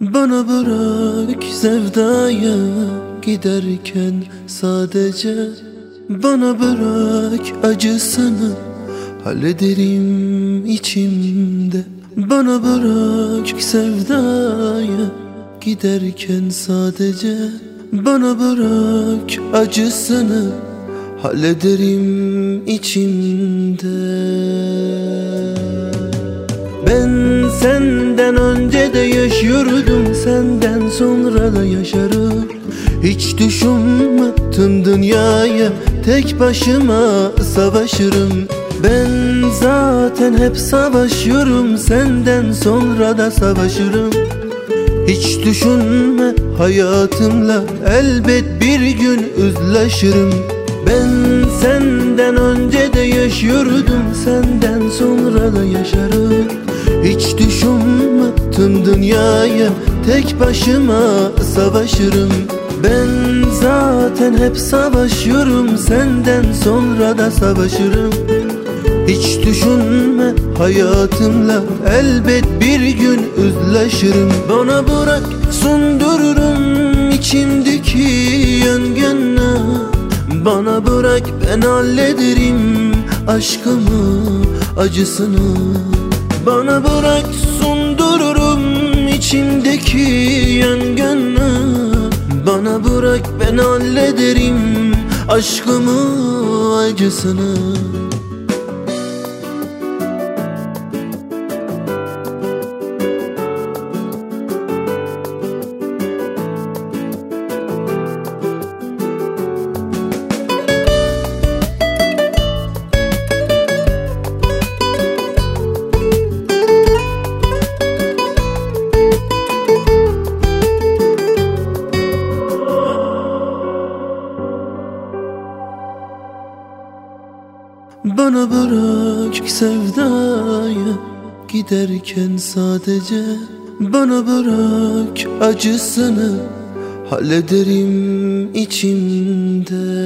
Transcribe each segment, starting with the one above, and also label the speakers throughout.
Speaker 1: Bana bırak sevdayı giderken sadece. Bana bırak acısını hallederim içimde. Bana bırak sevdayı giderken sadece. Bana bırak acısını hallederim içimde. Ben senden önce de yaşıyordum, senden sonra da yaşarım. Hiç düşünme tüm dünyaya tek başıma savaşırım. Ben zaten hep savaşıyorum, senden sonra da savaşırım. Hiç düşünme hayatımla elbet bir gün üzleşirim. Ben senden önce de yaşıyordum, senden sonra da yaşarım. Hiç düşünme tüm dünyaya tek başıma savaşırım. Ben zaten hep savaşıyorum, senden sonra da savaşırım. Hiç düşünme hayatımla elbet bir gün üzleşirim. Bana bırak sundururum içimdeki yangını. Bana bırak ben hallederim aşkımı, acısını. Bana bırak sundururum içimdeki yangını. Bana bırak ben hallederim aşkımı, acısını. Bana bırak sevdayı giderken sadece. Bana bırak acısını hallederim içimde.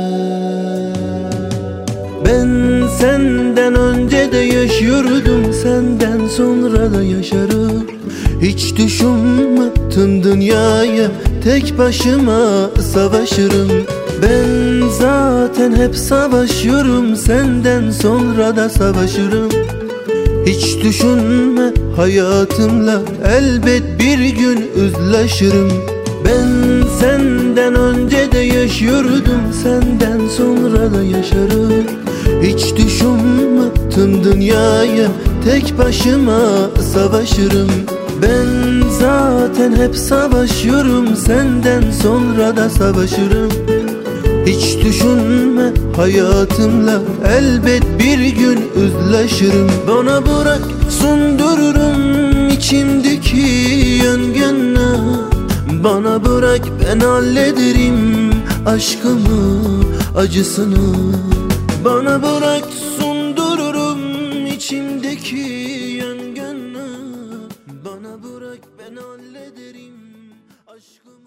Speaker 1: Ben senden önce de yaşıyordum, senden sonra da yaşarım. Hiç düşünme tüm dünyaya tek başıma savaşırım. Ben zaten hep savaşıyorum, senden sonra da savaşırım. Hiç düşünme hayatımla elbet bir gün üzleşirim. Ben senden önce de yaşıyordum, senden sonra da yaşarım. Hiç düşünme tüm dünyaya tek başıma savaşırım. Ben zaten hep savaşıyorum, senden sonra da savaşırım. Hiç düşünme hayatımla elbet bir gün üzleşirim. Bana bırak sundururum içimdeki yangını. Bana bırak ben hallederim aşkımı, acısını. Bana bırak sundururum içimdeki yangını. Bana bırak ben hallederim aşkımı.